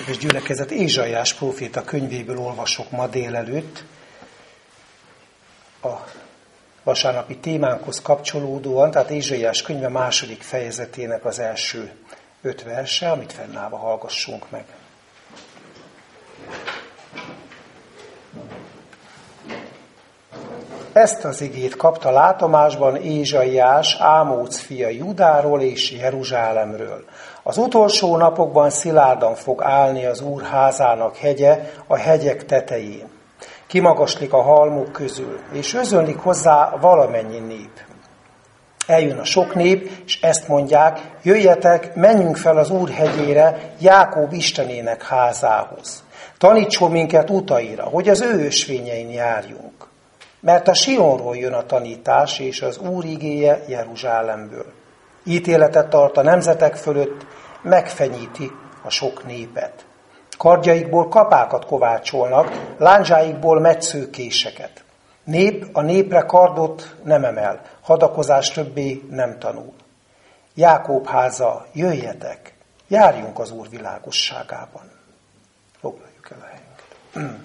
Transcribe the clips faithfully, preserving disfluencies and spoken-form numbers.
Kedves gyülekezet, Ézsaiás próféta könyvéből olvasok ma délelőtt a vasárnapi témánkhoz kapcsolódóan, tehát Ézsaiás könyve második fejezetének az első öt verse, amit fennállva hallgassunk meg. Ezt az igét kapta látomásban Ézsaiás, Ámóc fia Judáról és Jeruzsálemről. Az utolsó napokban szilárdan fog állni az Úr házának hegye a hegyek tetején. Kimagaslik a halmok közül, és özönlik hozzá valamennyi nép. Eljön a sok nép, és ezt mondják, jöjjetek, menjünk fel az Úr hegyére, Jákob Istenének házához. Tanítson minket utaira, hogy az ő ösvényein járjunk. Mert a Sionról jön a tanítás, és az Úr igéje Jeruzsálemből. Ítéletet tart a nemzetek fölött, megfenyíti a sok népet. Kardjaikból kapákat kovácsolnak, lándzsáikból metszőkéseket. Nép a népre kardot nem emel, hadakozás többé nem tanul. Jákob háza, jöjjetek, járjunk az Úr világosságában. Foglaljuk el a helyünket.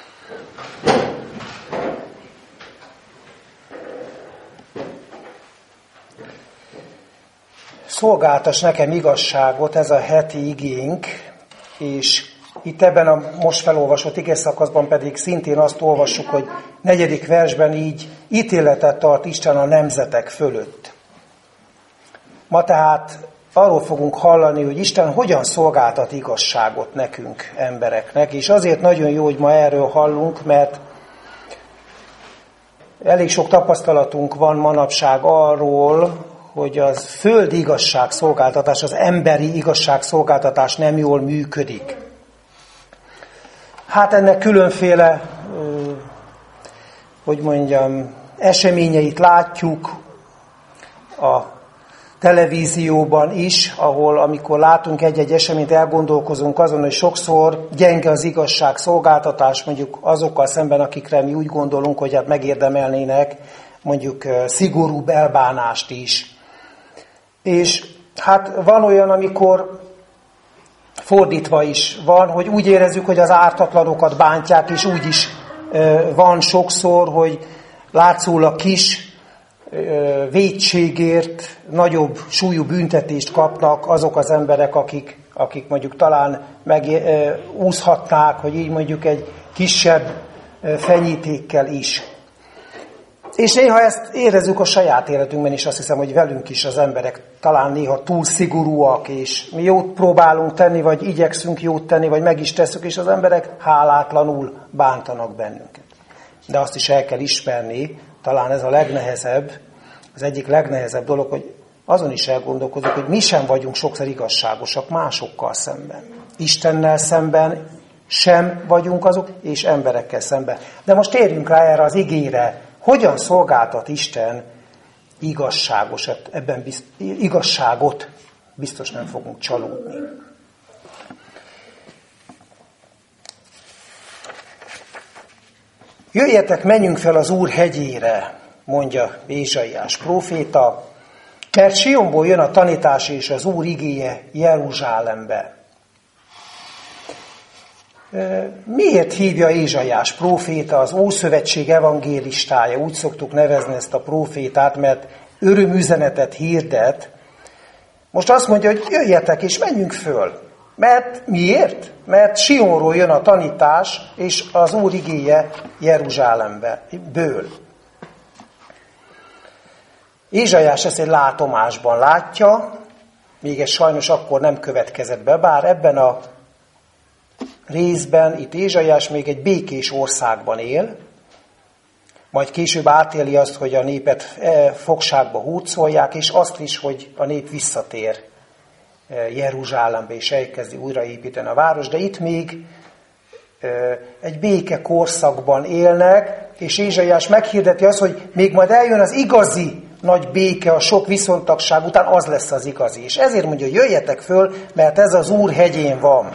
Szolgáltass nekem igazságot, ez a heti igénk, és itt ebben a most felolvasott igészakaszban pedig szintén azt olvassuk, hogy negyedik versben így ítéletet tart Isten a nemzetek fölött. Ma tehát arról fogunk hallani, hogy Isten hogyan szolgáltat igazságot nekünk, embereknek, és azért nagyon jó, hogy ma erről hallunk, mert elég sok tapasztalatunk van manapság arról, hogy az földi igazságszolgáltatás, az emberi igazságszolgáltatás nem jól működik. Hát ennek különféle, hogy mondjam, eseményeit látjuk a televízióban is, ahol amikor látunk egy-egy eseményt, elgondolkozunk azon, hogy sokszor gyenge az igazságszolgáltatás, mondjuk azokkal szemben, akikre mi úgy gondolunk, hogy hát megérdemelnének mondjuk szigorúbb elbánást is. És hát van olyan, amikor fordítva is van, hogy úgy érezzük, hogy az ártatlanokat bántják, és úgy is van sokszor, hogy látszólag kis vétségért nagyobb súlyú büntetést kapnak azok az emberek, akik, akik mondjuk talán megúszhatnák, hogy így mondjuk egy kisebb fenyítékkel is. És néha ezt érezzük a saját életünkben is, azt hiszem, hogy velünk is az emberek talán néha túl szigorúak, és mi jót próbálunk tenni, vagy igyekszünk jót tenni, vagy meg is tesszük, és az emberek hálátlanul bántanak bennünket. De azt is el kell ismerni, talán ez a legnehezebb, az egyik legnehezebb dolog, hogy azon is elgondolkozunk, hogy mi sem vagyunk sokszor igazságosak másokkal szemben. Istennel szemben sem vagyunk azok, és emberekkel szemben. De most térjünk rá erre az igére. Hogyan szolgáltat Isten igazságosat, ebben bizt, igazságot? Biztos nem fogunk csalódni. Jöjjetek, menjünk fel az Úr hegyére, mondja Ézsaiás próféta, mert Sionból jön a tanítás és az Úr igéje Jeruzsálembe. Miért hívja Ézsaiás próféta, az Ószövetség evangélistája? Úgy szoktuk nevezni ezt a prófétát, mert örömüzenetet hirdet. Most azt mondja, hogy jöjjetek és menjünk föl. Mert miért? Mert Sionról jön a tanítás, és az Úr igéje Jeruzsálemből. Ézsaiás ezt egy látomásban látja, még ez sajnos akkor nem következett be, bár ebben a részben itt Ézsaiás még egy békés országban él, majd később átéli azt, hogy a népet fogságba hurcolják, és azt is, hogy a nép visszatér Jeruzsálembe, és elkezdi újraépíteni a város, de itt még egy béke korszakban élnek, és Ézsaiás meghirdeti azt, hogy még majd eljön az igazi nagy béke a sok viszontagság után, az lesz az igazi. És ezért mondja, hogy jöjjetek föl, mert ez az Úr hegyén van.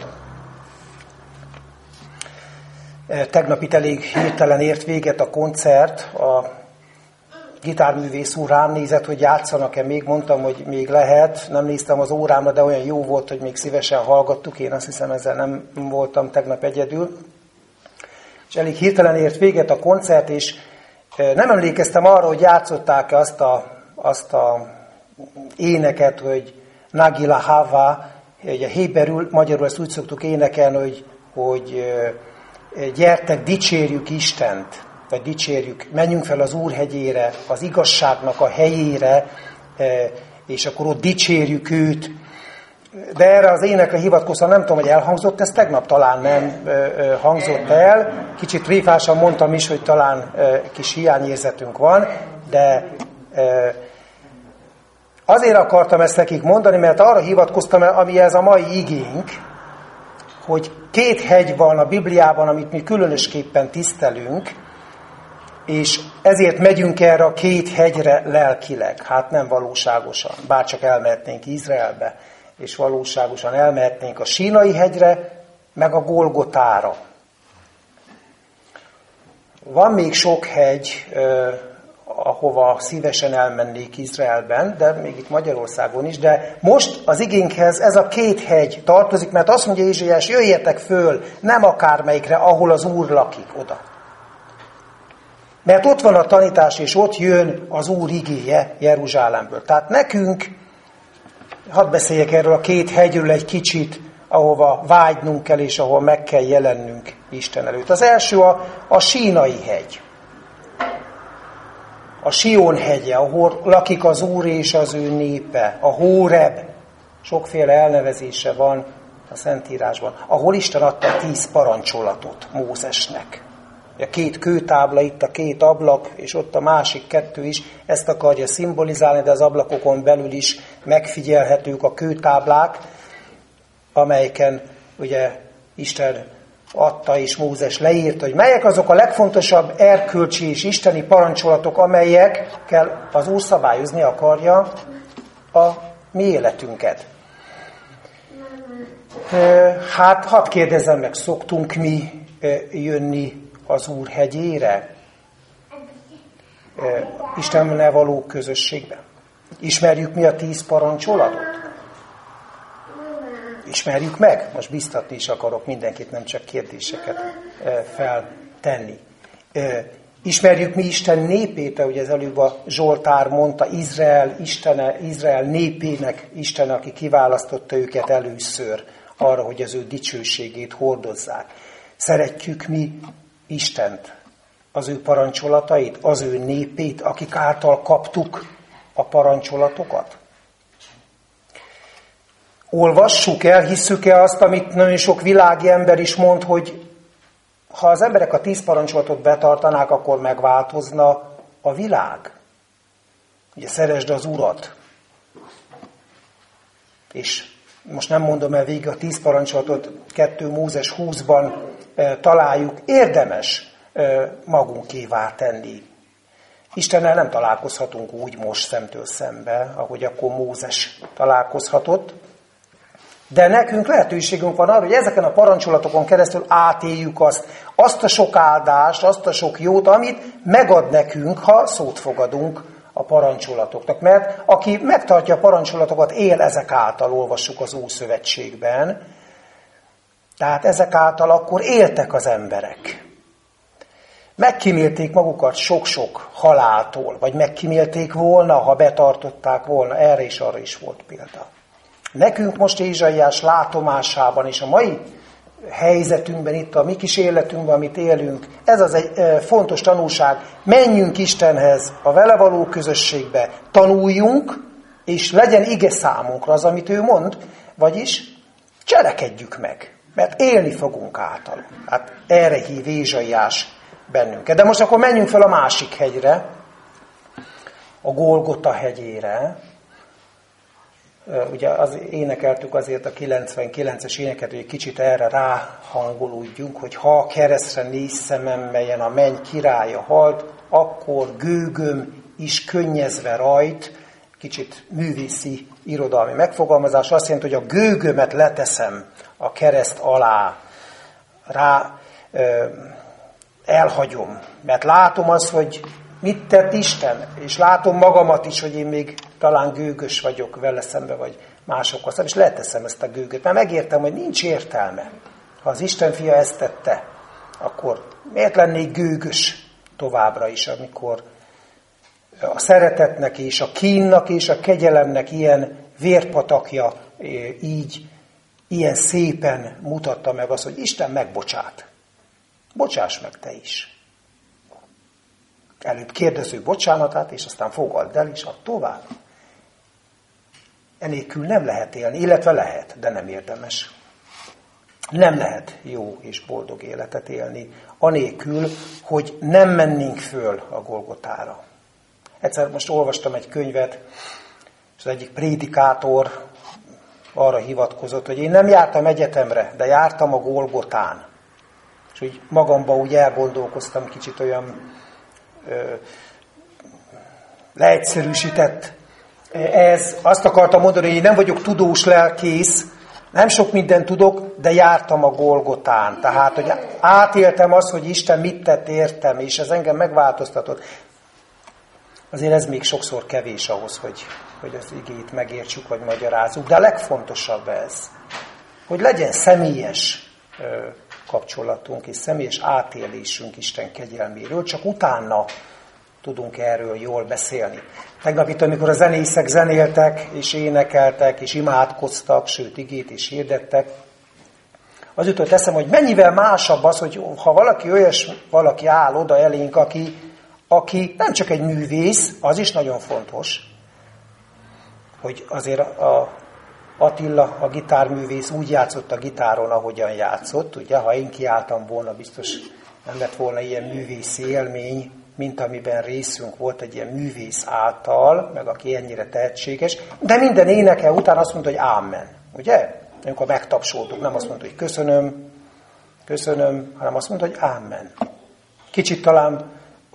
Tegnap itt elég hirtelen ért véget a koncert a gitárművész úr rám nézett, hogy játszanak-e még, mondtam, hogy még lehet, nem néztem az órámra, de olyan jó volt, hogy még szívesen hallgattuk, én azt hiszem ezzel nem voltam tegnap egyedül. És elég hirtelen ért véget a koncert, és nem emlékeztem arra, hogy játszották-e azt a, azt a éneket, hogy Nagila Hava, ugye héberül, magyarul ezt úgy szoktuk énekelni, hogy, hogy gyertek, dicsérjük Istent, vagy dicsérjük, menjünk fel az Úr hegyére, az igazságnak a helyére, és akkor ott dicsérjük őt. De erre az énekre hivatkozva nem tudom, hogy elhangzott, ez tegnap talán nem hangzott el. Kicsit tréfásan mondtam is, hogy talán kis hiányérzetünk van, de azért akartam ezt nekik mondani, mert arra hivatkoztam, ami ez a mai igénk, hogy két hegy van a Bibliában, amit mi különösképpen tisztelünk, és ezért megyünk erre a két hegyre lelkileg. Hát nem valóságosan, bárcsak elmehetnénk Izraelbe, és valóságosan elmehetnénk a Sínai hegyre, meg a Golgotára. Van még sok hegy, eh, ahova szívesen elmennék Izraelben, de még itt Magyarországon is, de most az igénkhez ez a két hegy tartozik, mert azt mondja Ézsaiás, jöjjetek föl, nem akármelyikre, ahol az Úr lakik, oda. Mert ott van a tanítás, és ott jön az Úr igéje Jeruzsálemből. Tehát nekünk, hadd beszéljek erről a két hegyről egy kicsit, ahova vágynunk kell, és ahol meg kell jelennünk Isten előtt. Az első a, a Sínai hegy. A Sion hegye, ahol lakik az Úr és az ő népe. A Hóreb, sokféle elnevezése van a Szentírásban, ahol Isten adta a tíz parancsolatot Mózesnek. A két kőtábla, itt a két ablak, és ott a másik kettő is, ezt akarja szimbolizálni, de az ablakokon belül is megfigyelhetők a kőtáblák, amelyeken ugye Isten adta és Mózes leírta, hogy melyek azok a legfontosabb erkölcsi és isteni parancsolatok, amelyekkel az Úr szabályozni akarja a mi életünket. Hát, hadd kérdezzem meg, szoktunk mi jönni az Úr hegyére? Istennel való közösségben? Ismerjük mi a tíz parancsolatot? Ismerjük meg? Most biztatni is akarok mindenkit, nem csak kérdéseket feltenni. Ismerjük mi Isten népét, ahogy ez előbb a Zsoltár mondta, Izrael, Istene, Izrael népének Isten, aki kiválasztotta őket először arra, hogy az ő dicsőségét hordozzák. Szeretjük mi Istent, az ő parancsolatait, az ő népét, akik által kaptuk a parancsolatokat? Olvassuk el, hisszük-e azt, amit nagyon sok világi ember is mond, hogy ha az emberek a tíz parancsolatot betartanák, akkor megváltozna a világ. Ugye szeresd az Urat. És most nem mondom el végig a tíz parancsolatot, kettő Mózes húszban e, találjuk, érdemes e, magunkévá tenni. Istennel nem találkozhatunk úgy most szemtől szembe, ahogy akkor Mózes találkozhatott, de nekünk lehetőségünk van arra, hogy ezeken a parancsolatokon keresztül átéljük azt, azt a sok áldást, azt a sok jót, amit megad nekünk, ha szót fogadunk a parancsolatoknak. Mert aki megtartja a parancsolatokat, él ezek által, olvassuk az Ószövetségben. Tehát ezek által akkor éltek az emberek. Megkímélték magukat sok-sok haláltól, vagy megkímélték volna, ha betartották volna. Erre is arra is volt példa. Nekünk most Ézsaiás látomásában és a mai helyzetünkben, itt a mi kis életünkben, amit élünk, ez az egy fontos tanulság. Menjünk Istenhez, a vele való közösségbe, tanuljunk, és legyen ige számunkra az, amit ő mond, vagyis cselekedjük meg, mert élni fogunk által. Hát erre hív Ézsaiás bennünket. De most akkor menjünk fel a másik hegyre, a Golgota hegyére. Ugye az, énekeltük azért a kilencvenkilences éneket, hogy egy kicsit erre ráhangolódjunk, hogy ha a keresztre néz szemem, melyen a menny királya halt, akkor gőgöm is könnyezve rajt. Kicsit művészi irodalmi megfogalmazás. Azt jelenti, hogy a gőgömet leteszem a kereszt alá, rá ö, elhagyom. Mert látom azt, hogy mit tett Isten? És látom magamat is, hogy én még talán gőgös vagyok vele szembe, vagy másokkal szembe, és leteszem ezt a gőgöt, mert megértem, hogy nincs értelme. Ha az Isten fia ezt tette, akkor miért lennék gőgös továbbra is, amikor a szeretetnek és a kínnak és a kegyelemnek ilyen vérpatakja így, ilyen szépen mutatta meg azt, hogy Isten megbocsát. Bocsáss meg te is. Előbb kérdező bocsánatát, és aztán fogadd el, és add tovább. Enélkül nem lehet élni, illetve lehet, de nem érdemes. Nem lehet jó és boldog életet élni, anélkül, hogy nem mennénk föl a Golgotára. Egyszer most olvastam egy könyvet, és az egyik prédikátor arra hivatkozott, hogy én nem jártam egyetemre, de jártam a Golgotán. És úgy magamban úgy elgondolkoztam, kicsit olyan ö, leegyszerűsített. Ez azt akartam mondani, hogy én nem vagyok tudós lelkész, nem sok mindent tudok, de jártam a Golgotán. Tehát, hogy átéltem azt, hogy Isten mit tett értem, és ez engem megváltoztatott. Azért ez még sokszor kevés ahhoz, hogy, hogy az igét megértsük, vagy magyarázzuk. De a legfontosabb ez, hogy legyen személyes ö, kapcsolatunk, és személyes átélésünk Isten kegyelméről, csak utána tudunk erről jól beszélni. Tegnap itt, amikor a zenészek zenéltek, és énekeltek, és imádkoztak, sőt, igét is hirdettek, az jutott eszem, hogy mennyivel másabb az, hogy ha valaki olyas, valaki áll oda elénk, aki, aki nem csak egy művész, az is nagyon fontos, hogy azért a Attila, a gitárművész úgy játszott a gitáron, ahogyan játszott, ugye, ha én kiálltam volna, biztos nem lett volna ilyen művészi élmény, mint amiben részünk volt egy ilyen művész által, meg aki ennyire tehetséges, de minden éneke után azt mondta, hogy ámen, ugye? Amikor megtapsoltuk, nem azt mondta, hogy köszönöm, köszönöm, hanem azt mondta, hogy ámen. Kicsit talán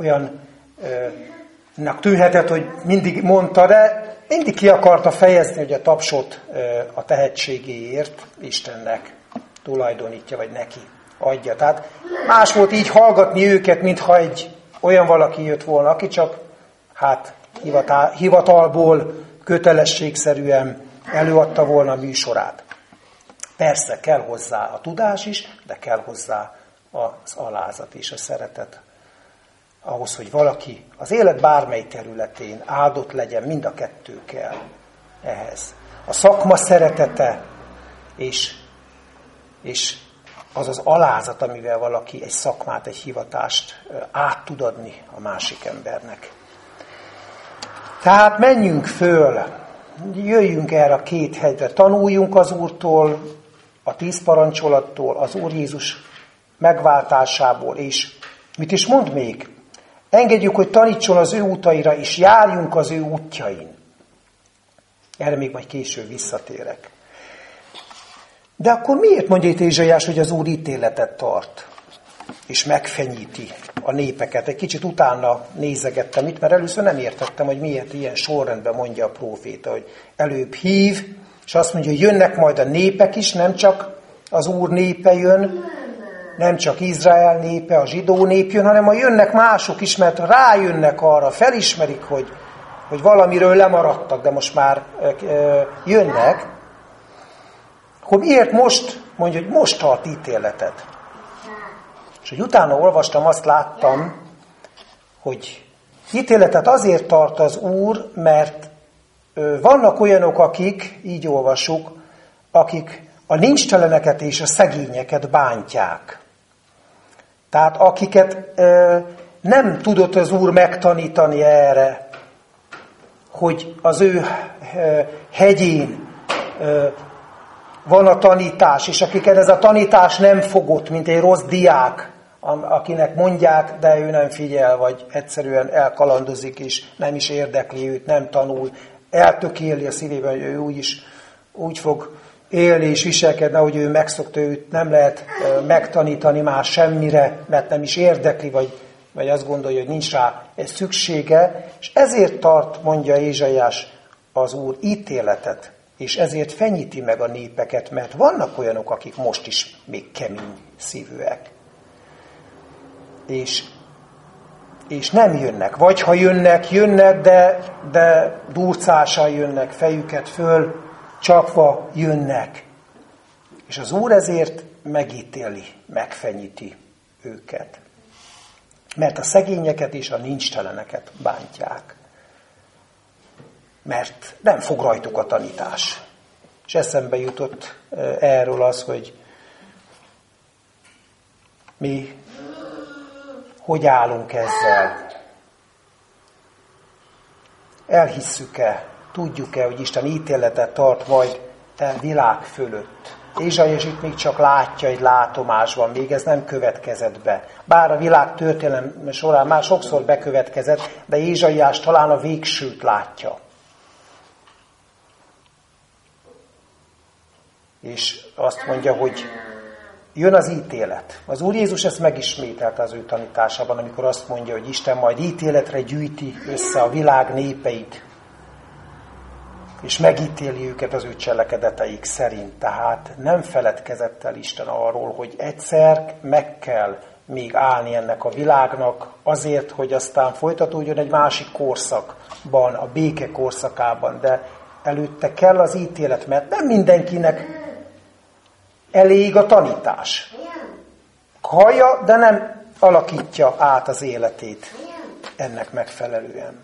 olyannak tűnhetett, hogy mindig mondta, de mindig ki akarta fejezni, hogy a tapsot a tehetségéért Istennek tulajdonítja, vagy neki adja. Tehát más volt így hallgatni őket, mintha egy olyan valaki jött volna, aki csak hát hivatal, hivatalból kötelességszerűen előadta volna a műsorát. Persze kell hozzá a tudás is, de kell hozzá az alázat és a szeretet. Ahhoz, hogy valaki az élet bármely területén áldott legyen, mind a kettő kell ehhez. A szakma szeretete és, és az az alázat, amivel valaki egy szakmát, egy hivatást át tud adni a másik embernek. Tehát menjünk föl, jöjjünk erre a két hegyre, tanuljunk az Úrtól, a tíz parancsolattól, az Úr Jézus megváltásából, és mit is mond még? Engedjük, hogy tanítson az ő útaira, és járjunk az ő útjain. Erre még majd később visszatérek. De akkor miért mondja itt Ézsaiás, hogy az Úr ítéletet tart, és megfenyíti a népeket? Egy kicsit utána nézegettem itt, mert először nem értettem, hogy miért ilyen sorrendben mondja a próféta, hogy előbb hív, és azt mondja, hogy jönnek majd a népek is, nem csak az Úr népe jön, nem csak Izrael népe, a zsidó nép jön, hanem a jönnek mások is, mert rájönnek arra, felismerik, hogy, hogy valamiről lemaradtak, de most már ö, jönnek. Hogy miért most, mondja, hogy most tart ítéletet. És hogy utána olvastam, azt láttam, hogy ítéletet azért tart az Úr, mert ö, vannak olyanok, akik, így olvasuk, akik a nincsteleneket és a szegényeket bántják. Tehát akiket ö, nem tudott az Úr megtanítani erre, hogy az ő ö, hegyén ö, van a tanítás, és akiket ez a tanítás nem fogott, mint egy rossz diák, akinek mondják, de ő nem figyel, vagy egyszerűen elkalandozik, és nem is érdekli őt, nem tanul, eltökéli a szívében, hogy ő úgy is úgy fog élni és viselkedni, ahogy ő megszokta, őt nem lehet megtanítani már semmire, mert nem is érdekli, vagy, vagy azt gondolja, hogy nincs rá szüksége, és ezért tart, mondja Ézsaiás, az Úr ítéletet, és ezért fenyíti meg a népeket, mert vannak olyanok, akik most is még kemény szívűek. És és nem jönnek. Vagy ha jönnek, jönnek, de, de durcással jönnek, fejüket föl, csapva jönnek. És az Úr ezért megítéli, megfenyíti őket. Mert a szegényeket és a nincsteleneket bántják. Mert nem fog rajtuk a tanítás. És eszembe jutott erről az, hogy mi hogy állunk ezzel. Elhisszük-e, tudjuk-e, hogy Isten ítéletet tart majd a világ fölött. Ézsaiás itt még csak látja egy látomásban, még ez nem következett be. Bár a világ történelem során már sokszor bekövetkezett, de Ézsaiás talán a végsőt látja. És azt mondja, hogy jön az ítélet. Az Úr Jézus ezt megismételte az ő tanításában, amikor azt mondja, hogy Isten majd ítéletre gyűjti össze a világ népeit, és megítéli őket az ő cselekedeteik szerint. Tehát nem feledkezett el Isten arról, hogy egyszer meg kell még állni ennek a világnak azért, hogy aztán folytatódjon egy másik korszakban, a béke korszakában, de előtte kell az ítélet, mert nem mindenkinek elég a tanítás. Hallja, de nem alakítja át az életét ennek megfelelően.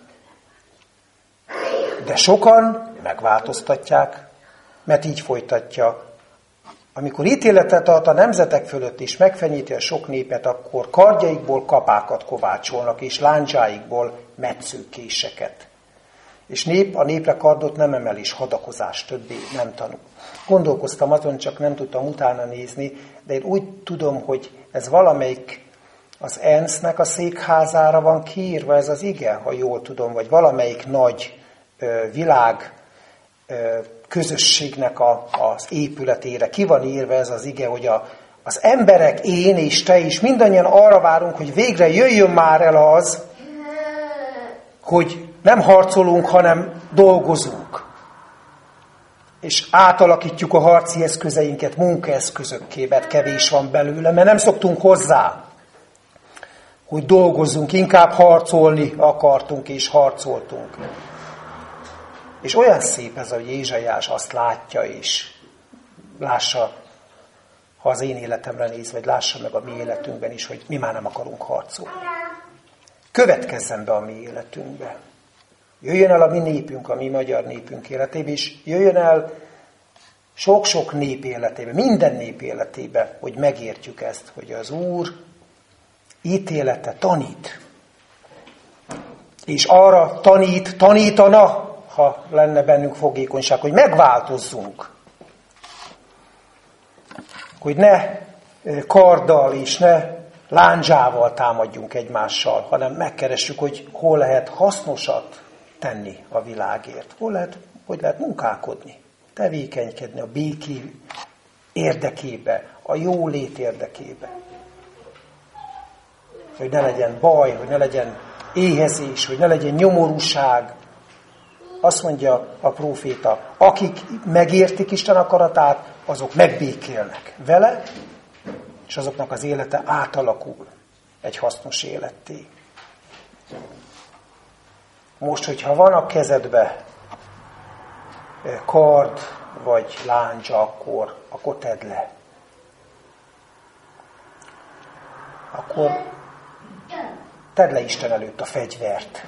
De sokan megváltoztatják, mert így folytatja. Amikor ítéletet tart a nemzetek fölött és megfenyíti a sok népet, akkor kardjaikból kapákat kovácsolnak, és láncsáikból metszőkéseket. És nép a népre kardot nem emel, és hadakozás többé nem tanul. Gondolkoztam azon, csak nem tudtam utána nézni, de én úgy tudom, hogy ez valamelyik az é en es zé-nek a székházára van kiírva ez az ige, ha jól tudom, vagy valamelyik nagy ö, világ ö, közösségnek a, az épületére. Ki van írva ez az ige, hogy a, az emberek, én és te is mindannyian arra várunk, hogy végre jöjjön már el az, hogy nem harcolunk, hanem dolgozunk. És átalakítjuk a harci eszközeinket munkaeszközökké, mert kevés van belőle, mert nem szoktunk hozzá, hogy dolgozzunk, inkább harcolni akartunk és harcoltunk. És olyan szép ez, hogy Ézsaiás azt látja, és lássa, ha az én életemre néz, vagy lássa meg a mi életünkben is, hogy mi már nem akarunk harcolni. Következzen be a mi életünkbe. Jöjjön el a mi népünk, a mi magyar népünk életébe, és jöjjön el sok-sok nép életébe, minden nép életébe, hogy megértjük ezt, hogy az Úr ítélete tanít. És arra tanít, tanítana, ha lenne bennünk fogékonyság, hogy megváltozzunk. Hogy ne karddal és ne lándzsával támadjunk egymással, hanem megkeressük, hogy hol lehet hasznosat tenni a világért. Hol lehet, hogy lehet munkálkodni, tevékenykedni a béké érdekébe, a jólét érdekébe. Hogy ne legyen baj, hogy ne legyen éhezés, hogy ne legyen nyomorúság. Azt mondja a próféta, akik megértik Isten akaratát, azok megbékélnek vele, és azoknak az élete átalakul egy hasznos életté. Most, hogyha van a kezedbe kard vagy láncsa, akkor, akkor tedd le. Akkor tedd le Isten előtt a fegyvert.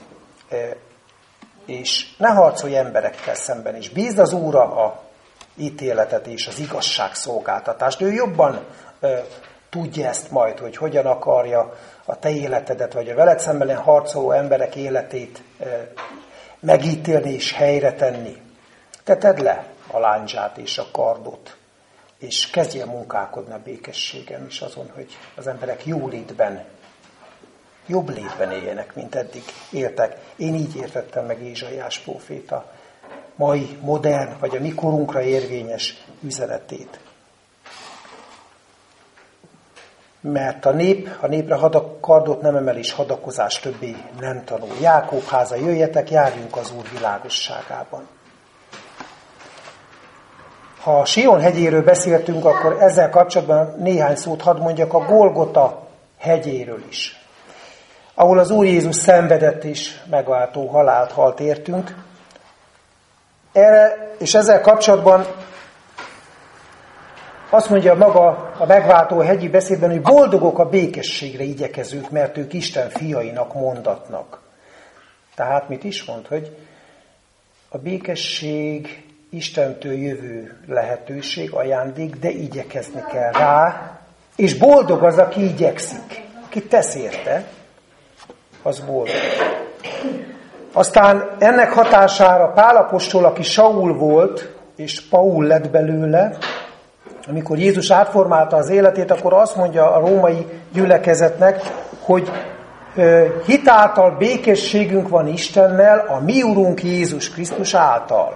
És ne harcolj emberekkel szemben is. Bízd az Úrra a ítéletet és az igazságszolgáltatást. Ő jobban ö, tudja ezt majd, hogy hogyan akarja a te életedet, vagy a veled szemben harcoló emberek életét ö, megítélni és helyre tenni. Te tedd le a lándzsát és a kardot, és kezdjél munkálkodni a békességen is azon, hogy az emberek jólétben, jobb létben éljenek, mint eddig éltek. Én így értettem meg Ézsaiás próféta mai, modern, vagy a mi korunkra érvényes üzenetét. Mert a nép, a népre hadak, kardot nem emel, és hadakozás többé nem tanul. Jákob háza, jöjjetek, járjunk az Úr világosságában. Ha a Sion hegyéről beszéltünk, akkor ezzel kapcsolatban néhány szót hadd mondjak a Golgota hegyéről is. ahol az Úr Jézus szenvedett és megváltó halált halt értünk. Erre, és ezzel kapcsolatban azt mondja maga a megváltó hegyi beszédben, hogy boldogok a békességre igyekezők, mert ők Isten fiainak mondatnak. Tehát mit is mond, hogy a békesség Istentől jövő lehetőség, ajándék, de igyekezni kell rá, és boldog az, aki igyekszik. Aki tesz érte, az boldog. Aztán ennek hatására Pál apostol, aki Saul volt, és Paul lett belőle, amikor Jézus átformálta az életét, akkor azt mondja a római gyülekezetnek, hogy hitáltal békességünk van Istennel, a mi Urunk Jézus Krisztus által.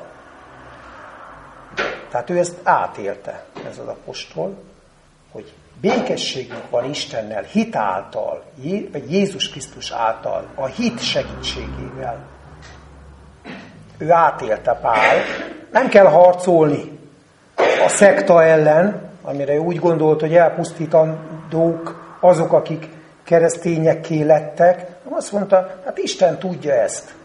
Tehát ő ezt átélte, ez az apostol, hogy békességünk van Istennel, hitáltal, vagy Jézus Krisztus által, a hit segítségével. Ő átélte Pál. Nem kell harcolni a szekta ellen, amire ő úgy gondolt, hogy elpusztítandók azok, akik keresztényekké lettek. Azt mondta, hát Isten tudja ezt.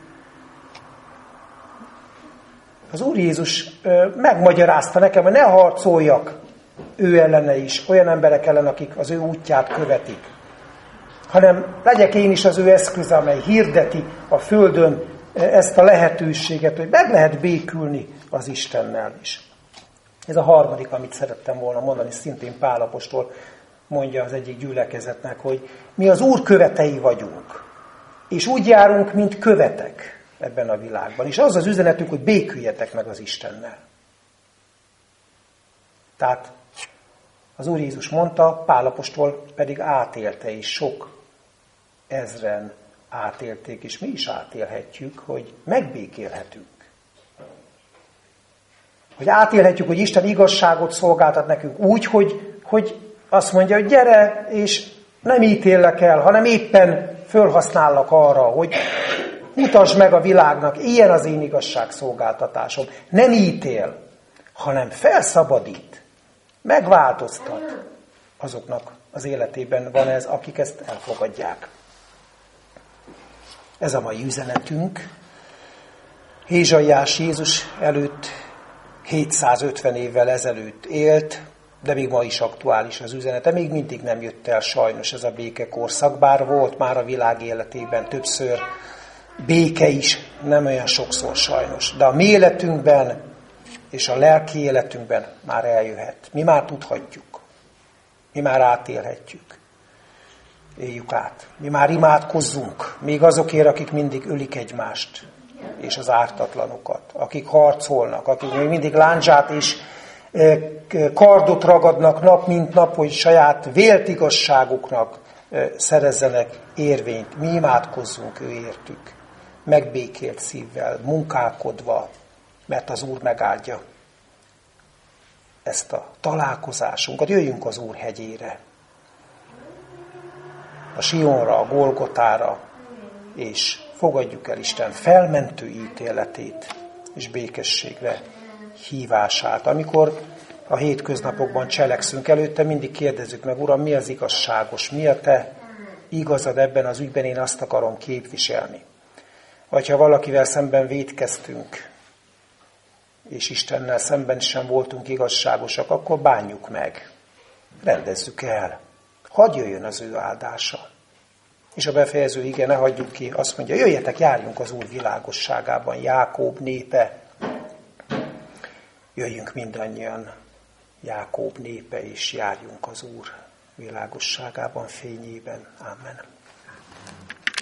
Az Úr Jézus megmagyarázta nekem, hogy ne harcoljak ő ellene is, olyan emberek ellen, akik az ő útját követik, hanem legyek én is az ő eszköze, amely hirdeti a földön ezt a lehetőséget, hogy meg lehet békülni az Istennel is. Ez a harmadik, amit szerettem volna mondani, szintén Pál apostol mondja az egyik gyülekezetnek, hogy mi az Úr követei vagyunk, és úgy járunk, mint követek ebben a világban. És az az üzenetünk, hogy béküljetek meg az Istennel. Tehát az Úr Jézus mondta, Pál apostol pedig átélte, és sok ezren átélték, és mi is átélhetjük, hogy megbékélhetünk. Hogy átélhetjük, hogy Isten igazságot szolgáltat nekünk úgy, hogy, hogy azt mondja, hogy gyere, és nem ítéllek el, hanem éppen fölhasznállak arra, hogy mutasd meg a világnak, ilyen az én igazságszolgáltatásom. Nem ítél, hanem felszabadít, megváltoztat. Azoknak az életében van ez, akik ezt elfogadják. Ez a mai üzenetünk. Ézsaiás Jézus előtt hétszázötven évvel ezelőtt élt, de még ma is aktuális az üzenete. Még mindig nem jött el sajnos ez a békekorszak, bár volt már a világ életében többször béke is, nem olyan sokszor sajnos. De a mi életünkben és a lelki életünkben már eljöhet. Mi már tudhatjuk. Mi már átélhetjük. Éljük át. Mi már imádkozzunk, még azokért, akik mindig ölik egymást, és az ártatlanokat, akik harcolnak, akik még mindig lándzsát és kardot ragadnak nap mint nap, hogy saját vélt igazságuknak szerezzenek érvényt. Mi imádkozzunk ő értük, megbékélt szívvel, munkálkodva, mert az Úr megáldja ezt a találkozásunkat. Jöjjünk az Úr hegyére, a Sionra, a Golgotára, és fogadjuk el Isten felmentő ítéletét és békességre hívását. Amikor a hétköznapokban cselekszünk előtte, mindig kérdezzük meg, Uram, mi az igazságos, mi a te igazad ebben az ügyben, én azt akarom képviselni. Vagy ha valakivel szemben vétkeztünk, és Istennel szemben sem voltunk igazságosak, akkor bánjuk meg, rendezzük el. Hadd jöjjön az ő áldása. És a befejező ige, ne hagyjuk ki, azt mondja, jöjjetek, járjunk az Úr világosságában, Jákób népe. Jöjjünk mindannyian, Jákób népe, és járjunk az Úr világosságában, fényében. Amen.